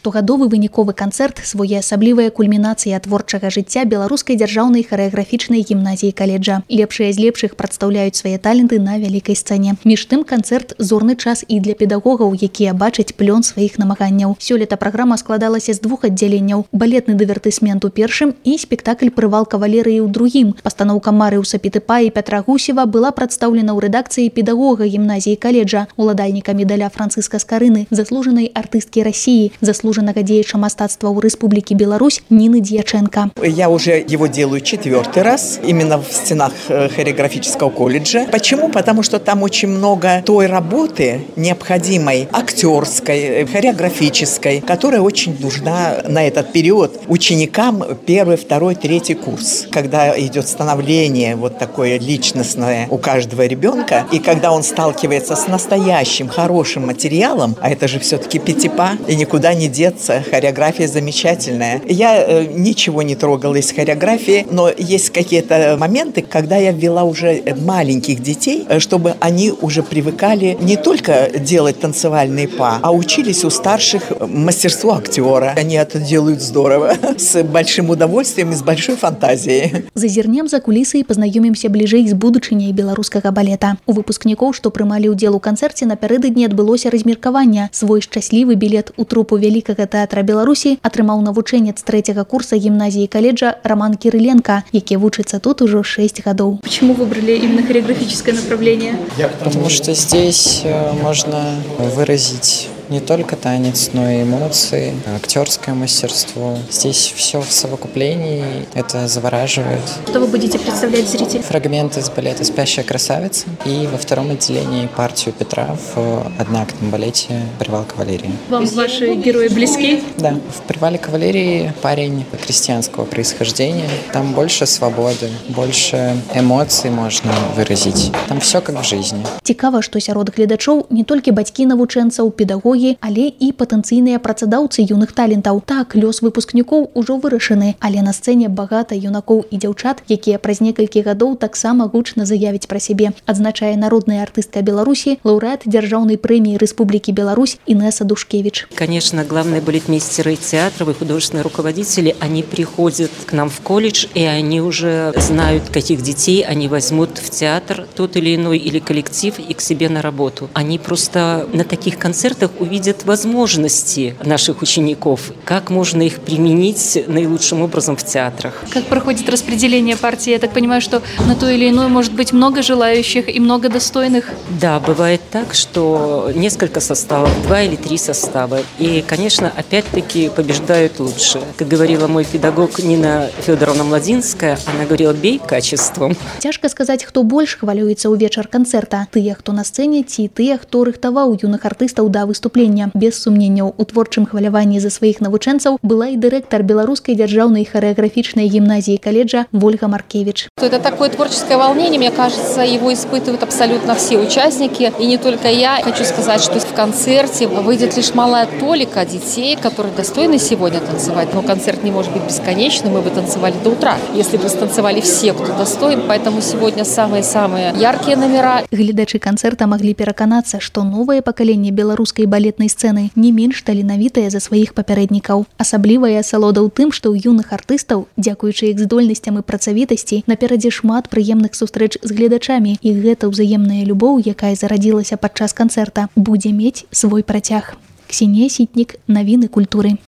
Штогадовы выніковы канцэрт – своеасаблівая кульмінацыя творчага жыцця беларускай дзяржаўнай харэаграфічнай гімназіі каледжа. Лепшыя з лепшых прадстаўляюць свае таленты на вялікай сцэне. Між тым канцэрт – зорны час і для педагогаў, якія бачаць плён сваіх намаганняў. Сёлета праграма складалася з двух аддзяленняў – балетны дывертысмент у першым і спектакль «Прывал кавалерыі» ў другім. Пастаноўка Марыуса Пітыпа і Пятра Гусева была прадстаўлена ў рэдакцыі педагога гімназіі каледжа, уладальніка медаля Францыска Скарыны, заслужанай артысткі России, заслуженного деяча мастацтва у Республике Беларусь Нины Дьяченко. Я уже его делаю 4-й раз, именно в стенах хореографического колледжа. Почему? Потому что там очень много той работы, необходимой актерской, хореографической, которая очень нужна на этот период ученикам 1-й, 2-й, 3-й курс. Когда идет становление вот такое личностное у каждого ребенка, и когда он сталкивается с настоящим хорошим материалом, а это же все-таки Пятипа, и никуда не деться, хореография замечательная. Я ничего не трогала из хореографии, но есть какие-то моменты, когда я ввела уже маленьких детей, чтобы они уже привыкали не только делать танцевальные па, а учились у старших мастерству актера. Они это делают здорово, с большим удовольствием и с большой фантазией. Зазірнем за кулісы і пазнаёмімся бліжэй з будучыняй беларускага балета. У выпускнікоў, што прымалі ўдзел у канцэрце, напярэдадні адбылося размеркаванне. Свой шчаслівы білет у трупу Вялікага тэатра Беларусі атрымаў навучэнец 3-го курса гімназіі каледжа Роман Кирыленко, які вучыцца тут уже 6 годов. Почему выбрали именно хореографическое направление? Потому что здесь можно выразить не только танец, но и эмоции, актерское мастерство. Здесь все в совокуплении, это завораживает. Что вы будете представлять зрителям? Фрагменты из балета «Спящая красавица» и во втором отделении партию Петра в одноактном балете «Привал кавалерии». Вам ваши герои близки? Да. В «Привале кавалерии» парень крестьянского происхождения. Там больше свободы, больше эмоций можно выразить. Там все как в жизни. Цікава, што сярод гледачоў не толькі бацькі навучэнцаў, педагогі, але і патэнцыйныя працадаўцы юных талентаў. Так, лёс выпускнікоў ужо вырашаны, але на сцэне багата юнакоў і дзяўчат, якія праз некалькі гадоў таксама гучна заявяць пра сябе, адзначае народная артыстка Беларусі, лаўрэат дзяржаўнай прэміі Республики Беларусь Инесса Душкевич. Конечно, главные балетмейстеры театров и художественные руководители, они приходят к нам в колледж, и они уже знают, каких детей они возьмут в театр, тот или иной или коллектив, и к себе на работу. Они просто на таких концертах увидят возможности наших учеников, как можно их применить наилучшим образом в театрах. Как проходит распределение партии? Я так понимаю, что на то или иное может быть много желающих и много достойных? Да, бывает так, что несколько составов, 2 или 3 состава. И, конечно, опять-таки побеждают лучше. Как говорила мой педагог Нина Федоровна Младинская, она говорила: бей качеством. Цяжка сказаць, хто больш хвалюецца ў вечар канцэрта. Тыя, хто на сцэне, ці тыя, хто рыхтаваў юных артыстаў да выступлення. Без сумненняў, у творчым хваляванні за сваіх навучэнцаў была і дырэктар Беларускай дзяржаўнай харэаграфічнай гімназіі каледжа Вольга Маркевич. Это такое творческое волнение, мне кажется, его испытывают абсолютно все участники. И не только я. Хочу сказать, что в концерте выйдет лишь малая толика детей, которые достойны сегодня танцевать. Но концерт не может быть бесконечным, мы бы танцевали до утра, если бы станцевали все, кто достоин. Поэтому сегодня самые-самые яркие номера. Гледачы канцэрта маглі пераканацца, што новае пакаленне беларускай балетнай сцэны не менш таленавітае за сваіх папярэднікаў. Асаблівая асалода ў тым, што ў юных артыстаў, дзякуючы іх здольнасцям і працавітасці, наперадзе шмат прыемных сустрэч з гледачамі, і гэта ўзаемная любоў, якая зарадзілася падчас канцэрта, будзе мець свой працяг. Ксенія Сітнік, навіны культуры.